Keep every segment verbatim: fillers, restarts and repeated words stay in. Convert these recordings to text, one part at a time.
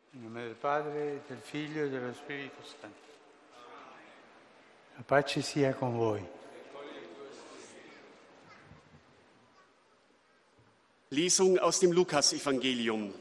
In nome del Padre, del Figlio e dello Spirito Santo. La pace sia con voi. Lesung aus dem Lukas-Evangelium.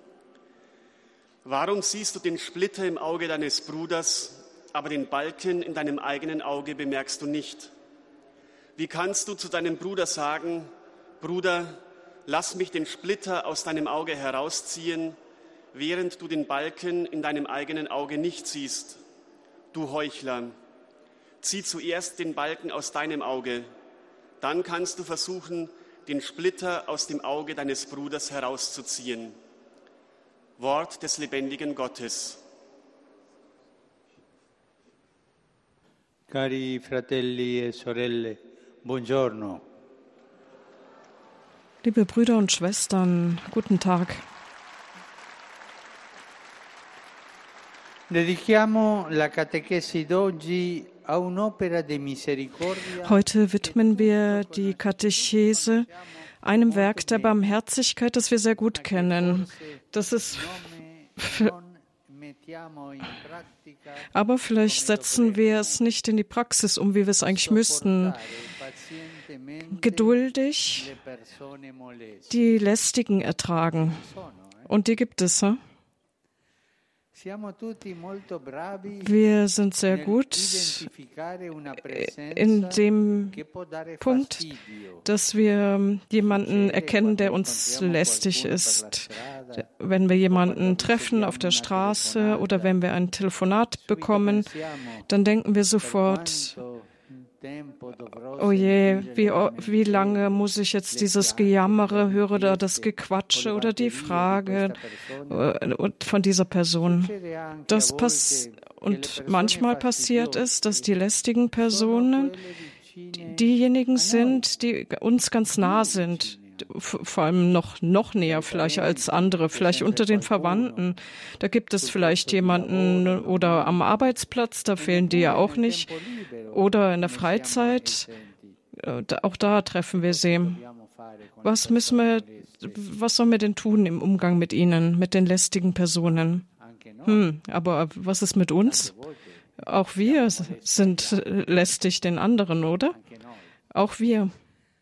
Warum siehst du den Splitter im Auge deines Bruders, aber den Balken in deinem eigenen Auge bemerkst du nicht? Wie kannst du zu deinem Bruder sagen, Bruder, lass mich den Splitter aus deinem Auge herausziehen, während du den Balken in deinem eigenen Auge nicht siehst? Du Heuchler, zieh zuerst den Balken aus deinem Auge, dann kannst du versuchen, den Splitter aus dem Auge deines Bruders herauszuziehen. Wort des lebendigen Gottes. Cari fratelli e sorelle, buongiorno. Liebe Brüder und Schwestern, guten Tag. Dedichiamo la catechesi d'oggi a un'opera di misericordia. Heute widmen wir die Katechese einem Werk der Barmherzigkeit, das wir sehr gut kennen. Das ist aber vielleicht setzen wir es nicht in die Praxis um, wie wir es eigentlich müssten. Geduldig die Lästigen ertragen. Und die gibt es. Hm? Wir sind sehr gut in dem Punkt, dass wir jemanden erkennen, der uns lästig ist. Wenn wir jemanden treffen auf der Straße oder wenn wir ein Telefonat bekommen, dann denken wir sofort, oh je, wie, wie lange muss ich jetzt dieses Gejammere hören oder das Gequatsche oder die Frage von dieser Person. Das pass- und manchmal passiert es, dass die lästigen Personen diejenigen sind, die uns ganz nah sind. Vor allem noch, noch näher vielleicht als andere, vielleicht unter den Verwandten. Da gibt es vielleicht jemanden oder am Arbeitsplatz, da fehlen die ja auch nicht. Oder in der Freizeit, auch da treffen wir sie. Was müssen wir, was sollen wir denn tun im Umgang mit ihnen, mit den lästigen Personen? Hm, aber was ist mit uns? Auch wir sind lästig den anderen, oder? Auch wir.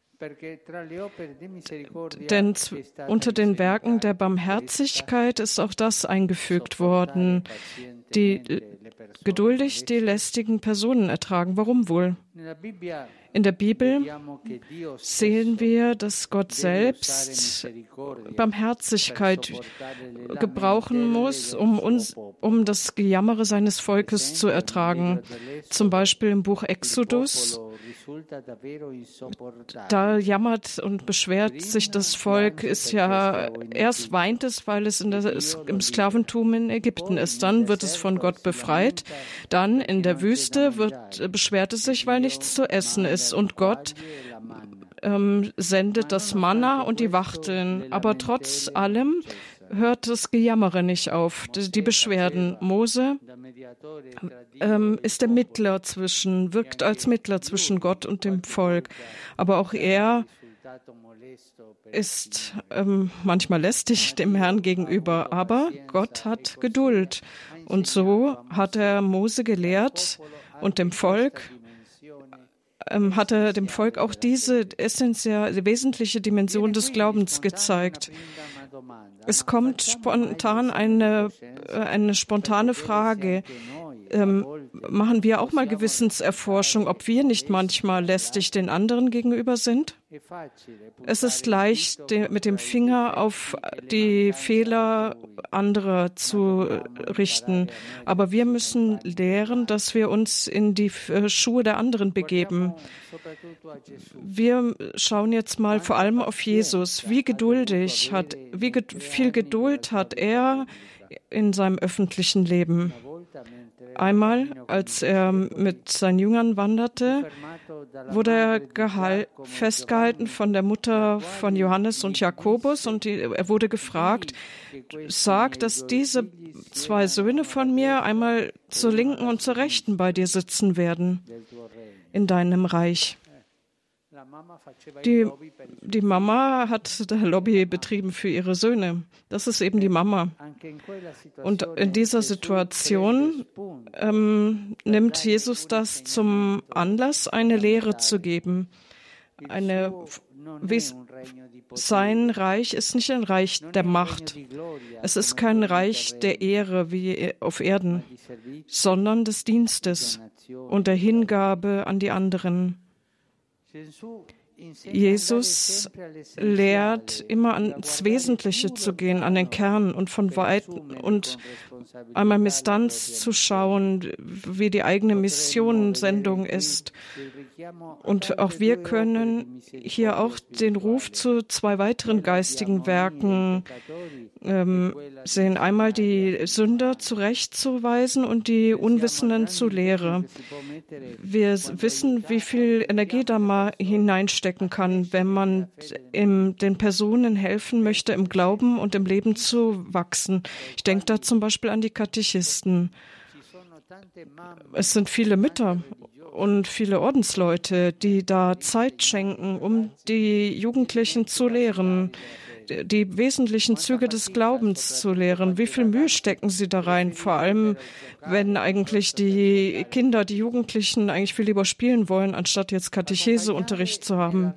Denn unter den Werken der Barmherzigkeit ist auch das eingefügt worden, die geduldig die lästigen Personen ertragen. Warum wohl? In der Bibel sehen wir, dass Gott selbst Barmherzigkeit gebrauchen muss, um uns, um das Gejammere seines Volkes zu ertragen. Zum Beispiel im Buch Exodus. Da jammert und beschwert sich das Volk, ist ja, erst weint es, weil es in der, im Sklaventum in Ägypten ist. Dann wird es von Gott befreit. Dann in der Wüste wird, beschwert es sich, weil nichts zu essen ist. Und Gott ähm, sendet das Manna und die Wachteln. Aber trotz allem hört das Gejammere nicht auf, die Beschwerden. Mose ähm, ist der Mittler zwischen, wirkt als Mittler zwischen Gott und dem Volk. Aber auch er ist ähm, manchmal lästig dem Herrn gegenüber. Aber Gott hat Geduld. Und so hat er Mose gelehrt und dem Volk, ähm, hat er dem Volk auch diese essentielle, wesentliche Dimension des Glaubens gezeigt. Es kommt spontan eine, eine spontane Frage. Ähm, machen wir auch mal Gewissenserforschung, ob wir nicht manchmal lästig den anderen gegenüber sind? Es ist leicht, de, mit dem Finger auf die Fehler anderer zu richten. Aber wir müssen lehren, dass wir uns in die Schuhe der anderen begeben. Wir schauen jetzt mal vor allem auf Jesus. Wie geduldig hat, wie ge- viel Geduld hat er in seinem öffentlichen Leben? Einmal, als er mit seinen Jüngern wanderte, wurde er gehal- festgehalten von der Mutter von Johannes und Jakobus und die, er wurde gefragt, sag, dass diese zwei Söhne von mir einmal zur Linken und zur Rechten bei dir sitzen werden in deinem Reich. Die, die Mama hat Lobby betrieben für ihre Söhne. Das ist eben die Mama. Und in dieser Situation ähm, nimmt Jesus das zum Anlass, eine Lehre zu geben. Eine, wie, sein Reich ist nicht ein Reich der Macht. Es ist kein Reich der Ehre wie auf Erden, sondern des Dienstes und der Hingabe an die anderen. Jesus lehrt immer ans Wesentliche zu gehen, an den Kern und von weitem und einmal mit Distanz zu schauen, wie die eigene Mission, Sendung ist. Und auch wir können hier auch den Ruf zu zwei weiteren geistigen Werken ähm, sehen. Einmal die Sünder zurechtzuweisen und die Unwissenden zu Lehre. Wir wissen, wie viel Energie da mal hineinstecken kann, wenn man im, den Personen helfen möchte, im Glauben und im Leben zu wachsen. Ich denke da zum Beispiel an die Katechisten. Es sind viele Mütter und viele Ordensleute, die da Zeit schenken, um die Jugendlichen zu lehren, die wesentlichen Züge des Glaubens zu lehren. Wie viel Mühe stecken sie da rein? Vor allem, wenn eigentlich die Kinder, die Jugendlichen eigentlich viel lieber spielen wollen, anstatt jetzt Katecheseunterricht zu haben.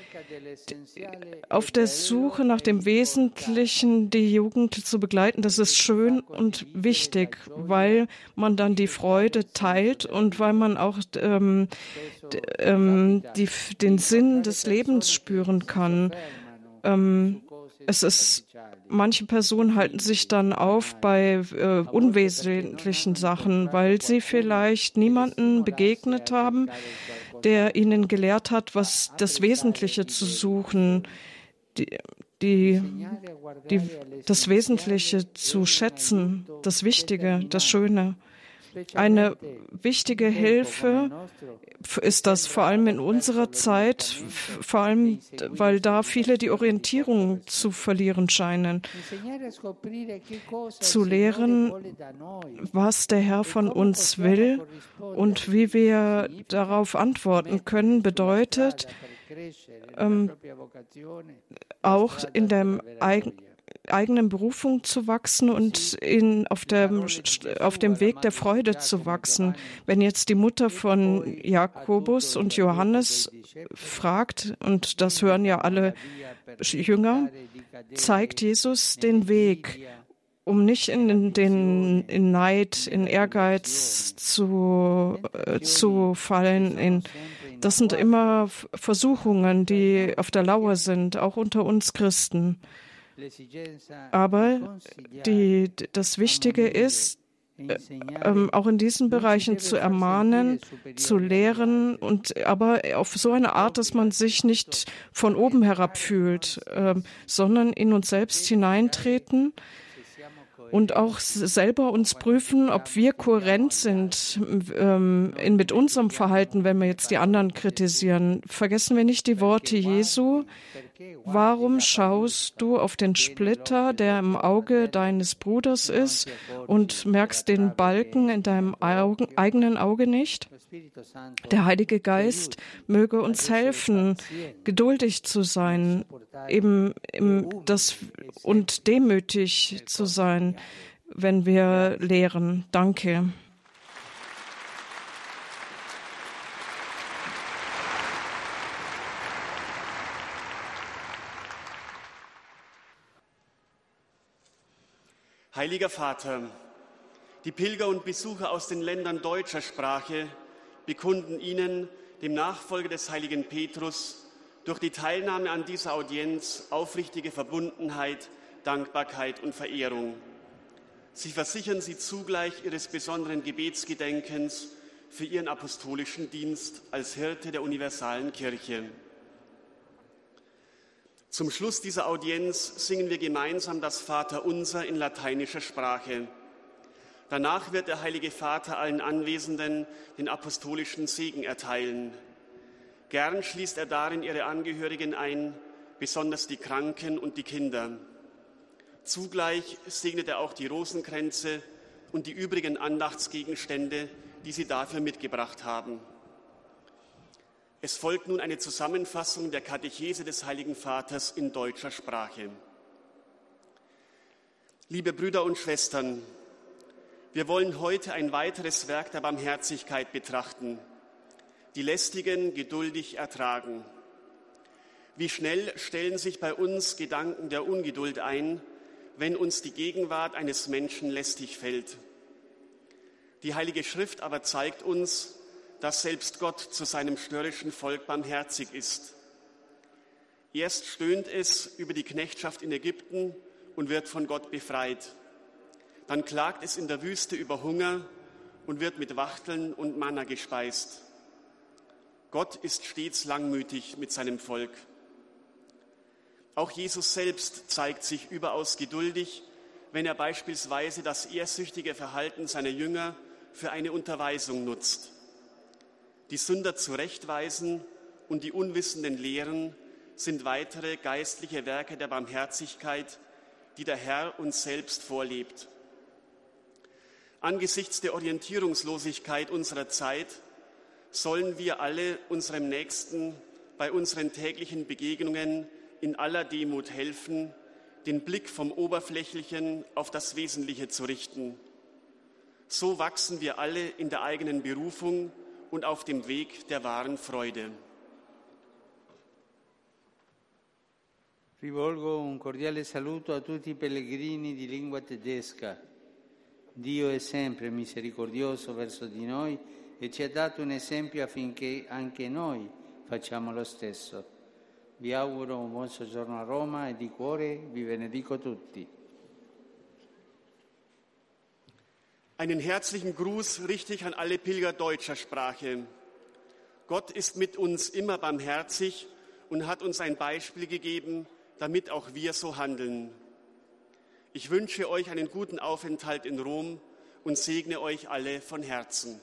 Auf der Suche nach dem Wesentlichen die Jugend zu begleiten, das ist schön und wichtig, weil man dann die Freude teilt und weil man auch ähm, d- ähm, die, den Sinn des Lebens spüren kann. Ähm, es ist, manche Personen halten sich dann auf bei äh, unwesentlichen Sachen, weil sie vielleicht niemanden begegnet haben, der ihnen gelehrt hat, was das Wesentliche zu suchen, die, die, die, das Wesentliche zu schätzen, das Wichtige, das Schöne. Eine wichtige Hilfe ist das vor allem in unserer Zeit, vor allem, weil da viele die Orientierung zu verlieren scheinen, zu lehren, was der Herr von uns will und wie wir darauf antworten können, bedeutet ähm, auch in der eigenen eigenen Berufung zu wachsen und in, auf, dem, auf dem Weg der Freude zu wachsen. Wenn jetzt die Mutter von Jakobus und Johannes fragt, und das hören ja alle Jünger, zeigt Jesus den Weg, um nicht in den in Neid, in Ehrgeiz zu, äh, zu fallen. In, das sind immer Versuchungen, die auf der Lauer sind, auch unter uns Christen. Aber die, das Wichtige ist, ähm, auch in diesen Bereichen zu ermahnen, zu lehren, und aber auf so eine Art, dass man sich nicht von oben herab fühlt, ähm, sondern in uns selbst hineintreten und auch selber uns prüfen, ob wir kohärent sind ähm, in, mit unserem Verhalten, wenn wir jetzt die anderen kritisieren. Vergessen wir nicht die Worte Jesu. Warum schaust du auf den Splitter, der im Auge deines Bruders ist, und merkst den Balken in deinem Augen, eigenen Auge nicht? Der Heilige Geist möge uns helfen, geduldig zu sein, eben im, das, und demütig zu sein, wenn wir lehren. Danke. Heiliger Vater, die Pilger und Besucher aus den Ländern deutscher Sprache bekunden Ihnen, dem Nachfolger des heiligen Petrus, durch die Teilnahme an dieser Audienz aufrichtige Verbundenheit, Dankbarkeit und Verehrung. Sie versichern Sie zugleich Ihres besonderen Gebetsgedenkens für Ihren apostolischen Dienst als Hirte der universalen Kirche. Zum Schluss dieser Audienz singen wir gemeinsam das Vaterunser in lateinischer Sprache. Danach wird der Heilige Vater allen Anwesenden den apostolischen Segen erteilen. Gern schließt er darin ihre Angehörigen ein, besonders die Kranken und die Kinder. Zugleich segnet er auch die Rosenkränze und die übrigen Andachtsgegenstände, die sie dafür mitgebracht haben. Es folgt nun eine Zusammenfassung der Katechese des Heiligen Vaters in deutscher Sprache. Liebe Brüder und Schwestern, wir wollen heute ein weiteres Werk der Barmherzigkeit betrachten. Die Lästigen geduldig ertragen. Wie schnell stellen sich bei uns Gedanken der Ungeduld ein, wenn uns die Gegenwart eines Menschen lästig fällt. Die Heilige Schrift aber zeigt uns, dass selbst Gott zu seinem störrischen Volk barmherzig ist. Erst stöhnt es über die Knechtschaft in Ägypten und wird von Gott befreit. Dann klagt es in der Wüste über Hunger und wird mit Wachteln und Manna gespeist. Gott ist stets langmütig mit seinem Volk. Auch Jesus selbst zeigt sich überaus geduldig, wenn er beispielsweise das ehrsüchtige Verhalten seiner Jünger für eine Unterweisung nutzt. Die Sünder zurechtweisen und die Unwissenden lehren sind weitere geistliche Werke der Barmherzigkeit, die der Herr uns selbst vorlebt. Angesichts der Orientierungslosigkeit unserer Zeit sollen wir alle unserem Nächsten bei unseren täglichen Begegnungen in aller Demut helfen, den Blick vom Oberflächlichen auf das Wesentliche zu richten. So wachsen wir alle in der eigenen Berufung und auf dem Weg der wahren Freude. Rivolgo un cordiale saluto a tutti i pellegrini di lingua tedesca. Dio è sempre misericordioso verso di noi e ci ha dato un esempio affinché anche noi facciamo lo stesso. Vi auguro un buon soggiorno a Roma e di cuore vi benedico tutti. Einen herzlichen Gruß richte ich an alle Pilger deutscher Sprache. Gott ist mit uns immer barmherzig und hat uns ein Beispiel gegeben, damit auch wir so handeln. Ich wünsche euch einen guten Aufenthalt in Rom und segne euch alle von Herzen.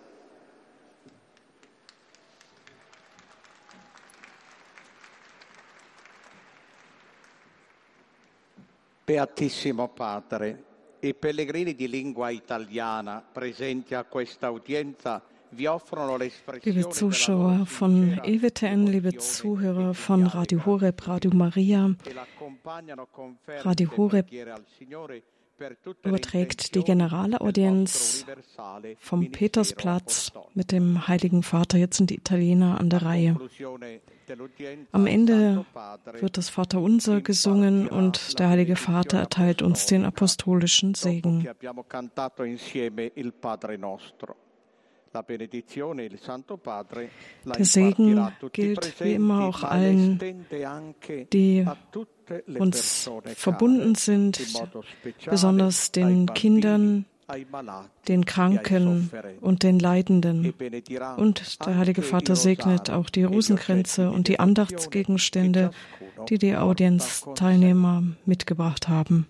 Beatissimo Padre, i pellegrini di lingua italiana presenti a questa udienza vi offrono l'espressione Liebe Zuschauer von E W T N, liebe Zuhörer von Radio Horeb, Radio Maria, Radio Horeb überträgt die Generalaudienz vom Petersplatz mit dem Heiligen Vater. Jetzt sind die Italiener an der Reihe. Am Ende wird das Vaterunser gesungen und der Heilige Vater erteilt uns den apostolischen Segen. Der Segen gilt wie immer auch allen, die uns verbunden sind, besonders den Kindern, den Kranken und den Leidenden. Und der Heilige Vater segnet auch die Rosenkränze und die Andachtsgegenstände, die die Audienzteilnehmer mitgebracht haben.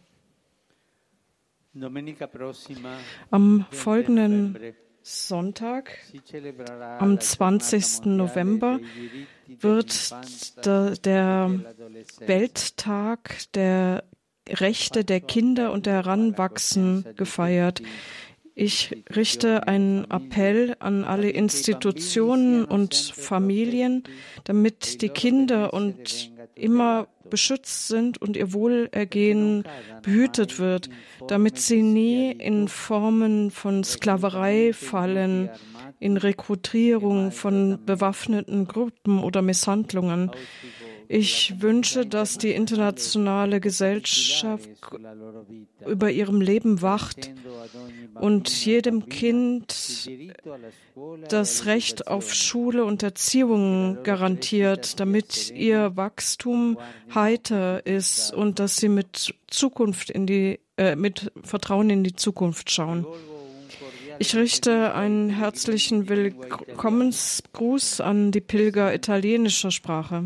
Am folgenden Sonntag, am zwanzigsten November, wird der Welttag der Rechte der Kinder und der Heranwachsen gefeiert. Ich richte einen Appell an alle Institutionen und Familien, damit die Kinder und immer beschützt sind und ihr Wohlergehen behütet wird, damit sie nie in Formen von Sklaverei fallen, in Rekrutierung von bewaffneten Gruppen oder Misshandlungen. Ich wünsche, dass die internationale Gesellschaft über ihrem Leben wacht und jedem Kind das Recht auf Schule und Erziehung garantiert, damit ihr Wachstum heiter ist und dass sie mit Zukunft in die, äh, mit Vertrauen in die Zukunft schauen. Ich richte einen herzlichen Willkommensgruß an die Pilger italienischer Sprache.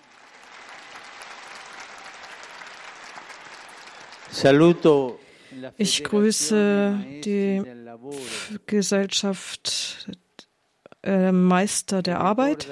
Ich grüße die Gesellschaft äh, Meister der Arbeit,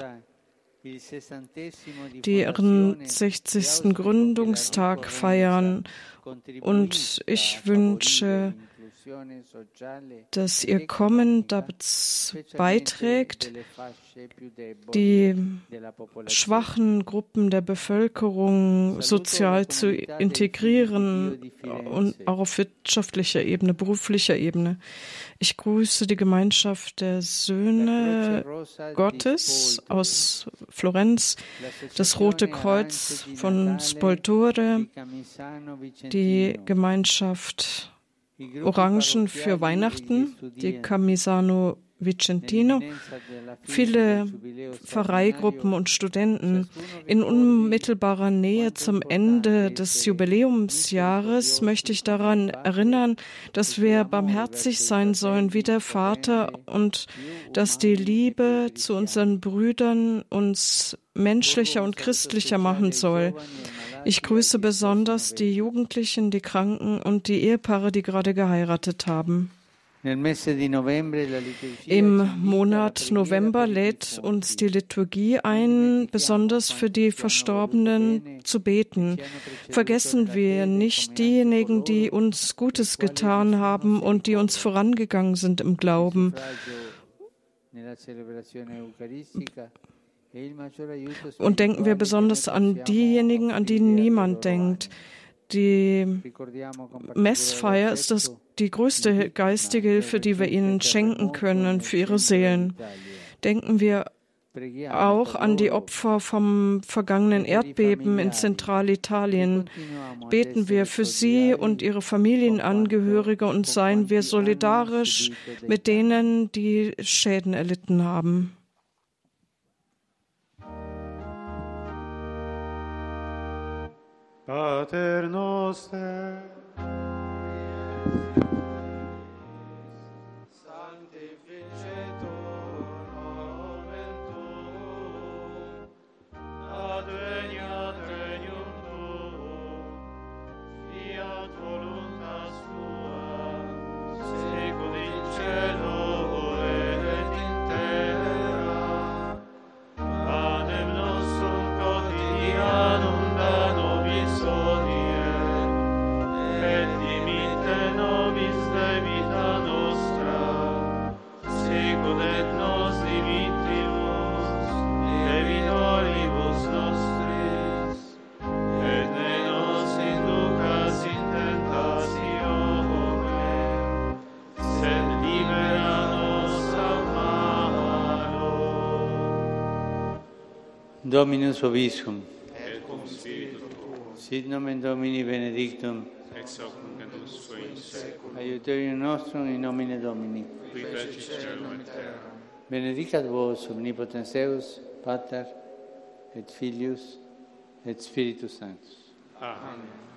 die ihren sechzigsten Gründungstag feiern, und ich wünsche dass ihr Kommen dazu beiträgt, die schwachen Gruppen der Bevölkerung sozial zu integrieren und auch auf wirtschaftlicher Ebene, beruflicher Ebene. Ich grüße die Gemeinschaft der Söhne Gottes aus Florenz, das Rote Kreuz von Spoltore, die Gemeinschaft Orangen für Weihnachten, die Camisano Vicentino, viele Pfarreigruppen und Studenten. In unmittelbarer Nähe zum Ende des Jubiläumsjahres möchte ich daran erinnern, dass wir barmherzig sein sollen wie der Vater und dass die Liebe zu unseren Brüdern uns menschlicher und christlicher machen soll. Ich grüße besonders die Jugendlichen, die Kranken und die Ehepaare, die gerade geheiratet haben. Im Monat November lädt uns die Liturgie ein, besonders für die Verstorbenen zu beten. Vergessen wir nicht diejenigen, die uns Gutes getan haben und die uns vorangegangen sind im Glauben. Und denken wir besonders an diejenigen, an die niemand denkt. Die Messfeier ist das, die größte geistige Hilfe, die wir ihnen schenken können für ihre Seelen. Denken wir auch an die Opfer vom vergangenen Erdbeben in Zentralitalien. Beten wir für sie und ihre Familienangehörige und seien wir solidarisch mit denen, die Schäden erlitten haben. Pater noster, sanctificetur nomen tuum, adveniat regnum tuum, fiat voluntas tua, sicut in cielo et in terra. Panem nostrum quotidianum da nobis hodie, et dimitte nobis debita nostra, sicut et nos dimittimus debitoribus nostris, et ne nos inducas in tentatione, sed libera nos a malo. Dominus vobiscum. Et cum spiritu tuo, Sit nomen Domini benedictum. ex hoc nunc et usque in saeculum, Aiuterium nostrum in nomine Domini. qui fecit caelum et terra. Benedicat vos omnipotens Deus, Pater et Filius et Spiritus Sanctus. Amen.